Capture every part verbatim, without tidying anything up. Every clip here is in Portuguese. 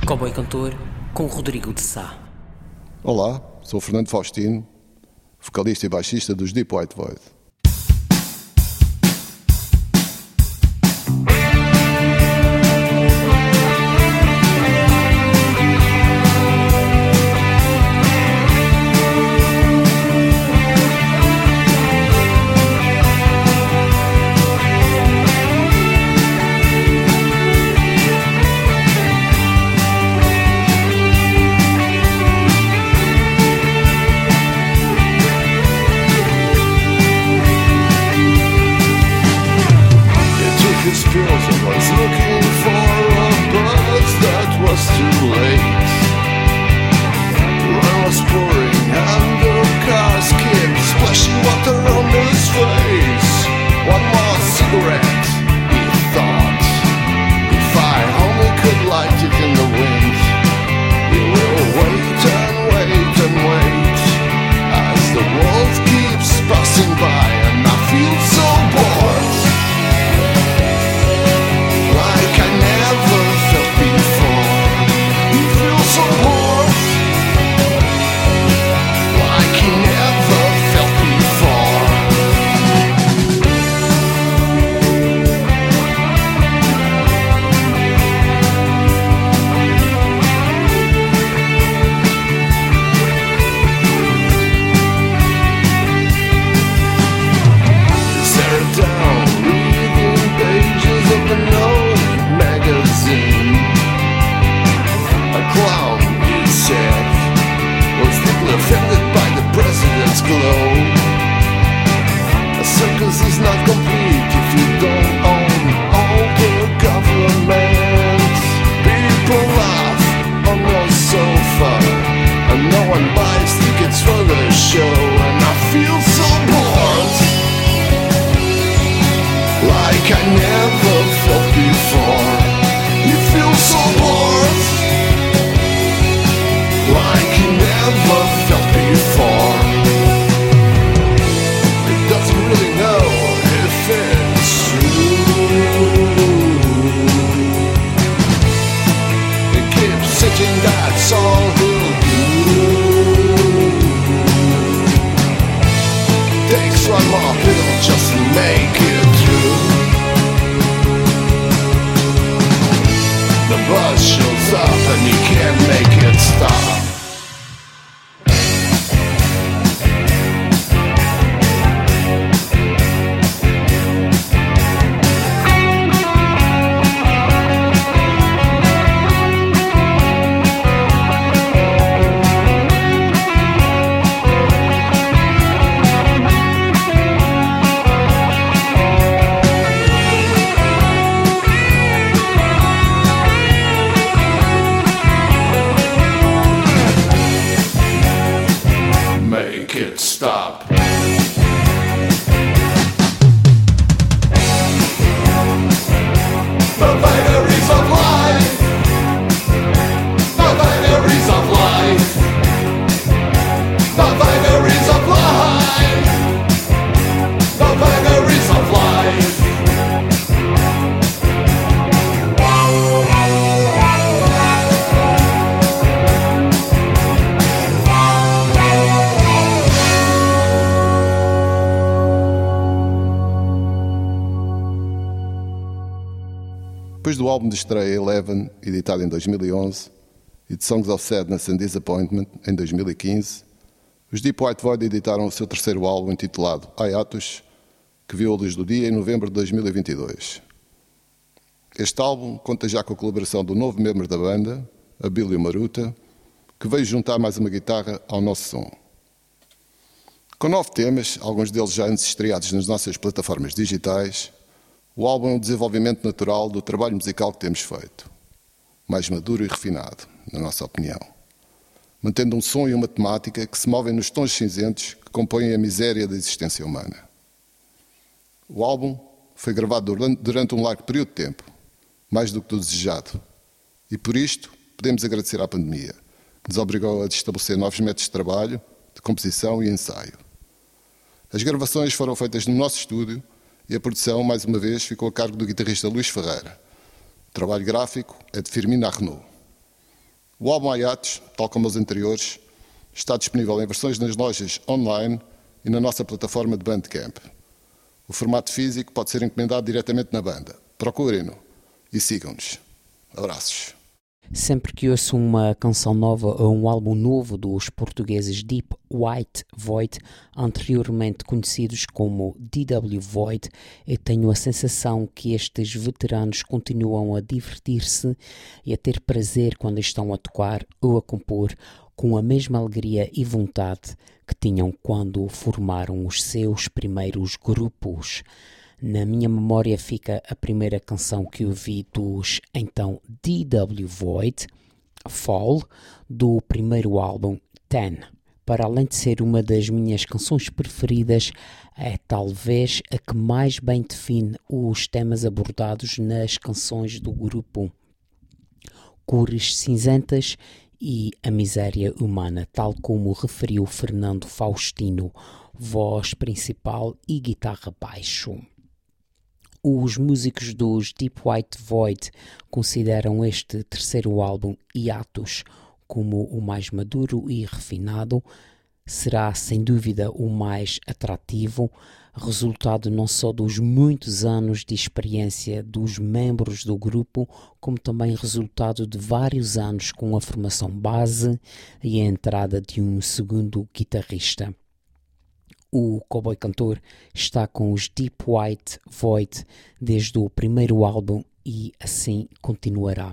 Cowboy Cantor com Rodrigo de Sá. Olá, sou Fernando Faustino, vocalista e baixista dos Deep White Void. Its pills and was looking for a buzz that was too late. Rain was pouring and the cars kept splashing water on his face. One more cigarette, he thought. If I only could light it in the wind. We will wait and wait and wait as the world keeps passing by and I feel so bored. Depois do álbum de estreia Eleven, editado em dois mil e onze, e de Songs of Sadness and Disappointment, em dois mil e quinze, os Deep White Void editaram o seu terceiro álbum intitulado Hiatus, que viu a luz do dia em novembro de dois mil e vinte e dois. Este álbum conta já com a colaboração do novo membro da banda, Abílio Maruta, que veio juntar mais uma guitarra ao nosso som. Com nove temas, alguns deles já antes estreados nas nossas plataformas digitais, o álbum é um desenvolvimento natural do trabalho musical que temos feito, mais maduro e refinado, na nossa opinião, mantendo um som e uma temática que se movem nos tons cinzentos que compõem a miséria da existência humana. O álbum foi gravado durante um largo período de tempo, mais do que do desejado, e por isto podemos agradecer à pandemia, que nos obrigou a estabelecer novos métodos de trabalho, de composição e ensaio. As gravações foram feitas no nosso estúdio e a produção, mais uma vez, ficou a cargo do guitarrista Luís Ferreira. O trabalho gráfico é de Firmino Arnaud. O álbum Hiatus, tal como os anteriores, está disponível em versões nas lojas online e na nossa plataforma de Bandcamp. O formato físico pode ser encomendado diretamente na banda. Procurem-no e sigam-nos. Abraços. Sempre que ouço uma canção nova ou um álbum novo dos portugueses Deep White Void, anteriormente conhecidos como D W Void, eu tenho a sensação que estes veteranos continuam a divertir-se e a ter prazer quando estão a tocar ou a compor com a mesma alegria e vontade que tinham quando formaram os seus primeiros grupos. Na minha memória fica a primeira canção que ouvi dos então D W Void, Fall, do primeiro álbum Ten. Para além de ser uma das minhas canções preferidas, é talvez a que mais bem define os temas abordados nas canções do grupo. Cores cinzentas e a miséria humana, tal como referiu Fernando Faustino, voz principal e guitarra baixo. Os músicos dos Deep White Void consideram este terceiro álbum, Hiatus, como o mais maduro e refinado. Será sem dúvida o mais atrativo, resultado não só dos muitos anos de experiência dos membros do grupo, como também resultado de vários anos com a formação base e a entrada de um segundo guitarrista. O Cowboy Cantor está com os Deep White Void desde o primeiro álbum e assim continuará.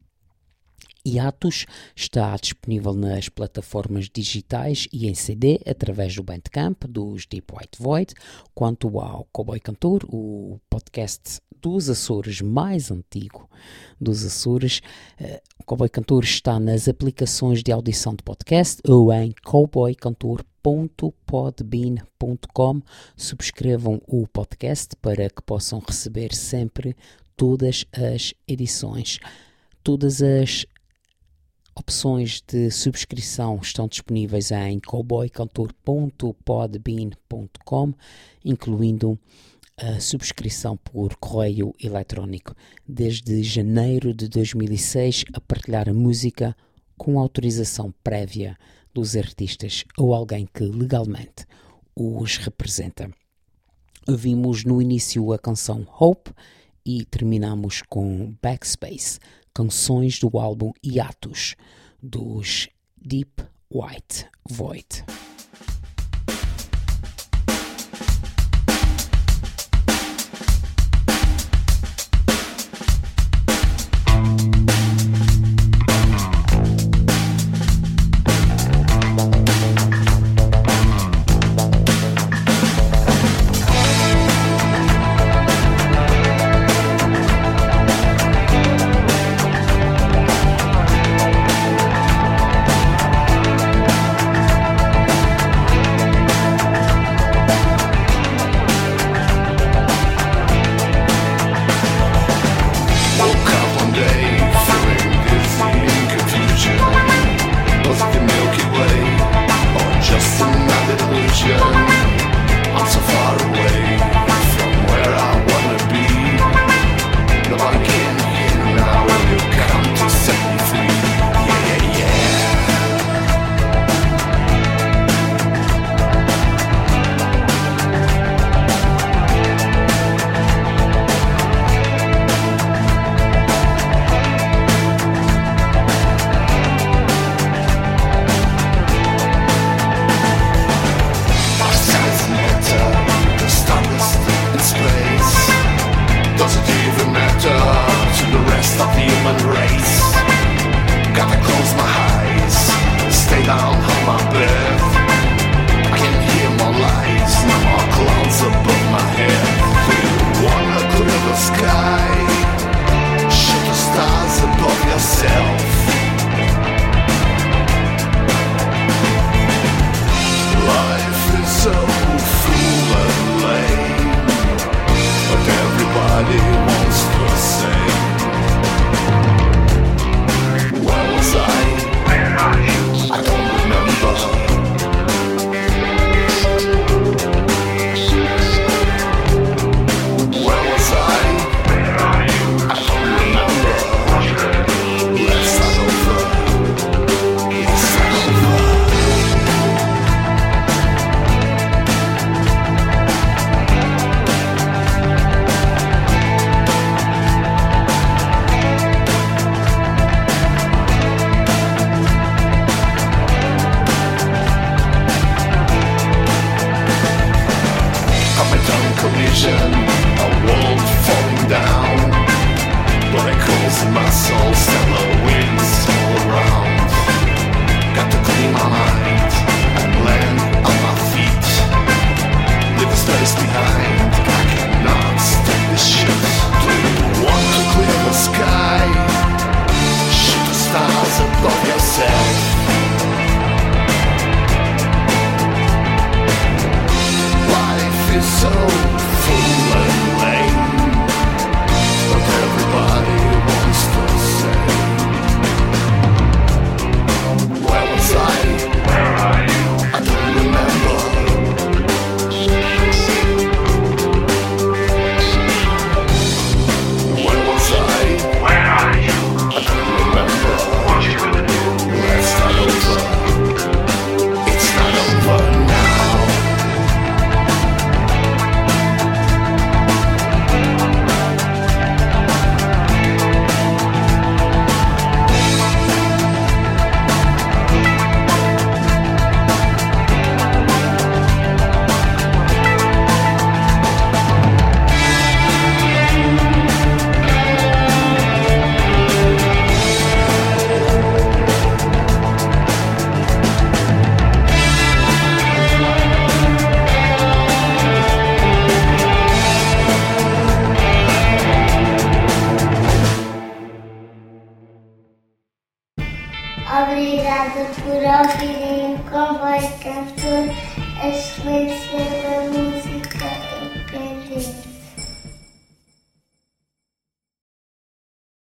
Hiatus está disponível nas plataformas digitais e em C D através do Bandcamp dos Deep White Void. Quanto ao Cowboy Cantor, o podcast dos Açores mais antigo dos Açores, uh, o Cowboy Cantor está nas aplicações de audição de podcast ou em cowboy cantor ponto podbean ponto com. Subscrevam o podcast para que possam receber sempre todas as edições. Todas as opções de subscrição estão disponíveis em cowboy cantor ponto podbean ponto com, incluindo a subscrição por correio eletrónico. Desde janeiro de dois mil e seis, a partilhar a música com autorização prévia dos artistas ou alguém que legalmente os representa. Ouvimos no início a canção Hope e terminamos com Backspace, canções do álbum Hiatus, dos Deep White Void. Obrigada por ouvirem o Comboio Cantor, a excelência da música.